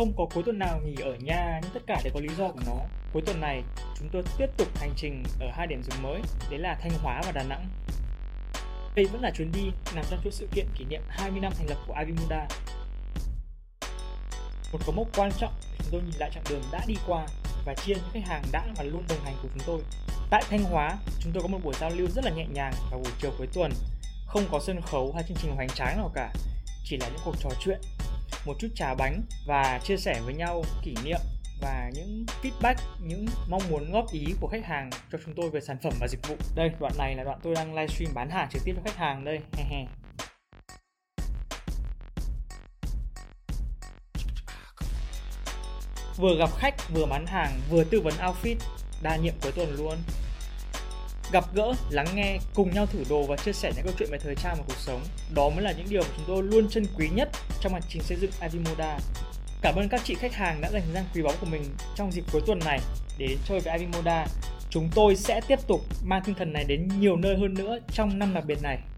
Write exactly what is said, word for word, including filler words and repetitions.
Không có cuối tuần nào nghỉ ở nhà nhưng tất cả đều có lý do của nó. Cuối tuần này, chúng tôi tiếp tục hành trình ở hai điểm dừng mới, đấy là Thanh Hóa và Đà Nẵng. Đây vẫn là chuyến đi nằm trong chuỗi sự kiện kỷ niệm hai mươi năm thành lập của Avimoda. Một dấu mốc quan trọng để chúng tôi nhìn lại chặng đường đã đi qua và chia những khách hàng đã và luôn đồng hành cùng chúng tôi. Tại Thanh Hóa, chúng tôi có một buổi giao lưu rất là nhẹ nhàng vào buổi chiều cuối tuần. Không có sân khấu hay chương trình hoành tráng nào cả, chỉ là những cuộc trò chuyện, một chút trà bánh và chia sẻ với nhau kỷ niệm và những feedback, những mong muốn góp ý của khách hàng cho chúng tôi về sản phẩm và dịch vụ. Đây, đoạn này là đoạn tôi đang livestream bán hàng trực tiếp cho khách hàng đây. Vừa gặp khách, vừa bán hàng, vừa tư vấn outfit, đa nhiệm cuối tuần luôn. Gặp gỡ, lắng nghe, cùng nhau thử đồ và chia sẻ những câu chuyện về thời trang và cuộc sống. Đó mới là những điều mà chúng tôi luôn trân quý nhất trong hành trình xây dựng Avimoda. Cảm ơn các chị khách hàng đã dành thời gian quý báu của mình trong dịp cuối tuần này để đến chơi với Avimoda. Chúng tôi sẽ tiếp tục mang tinh thần này đến nhiều nơi hơn nữa trong năm đặc biệt này.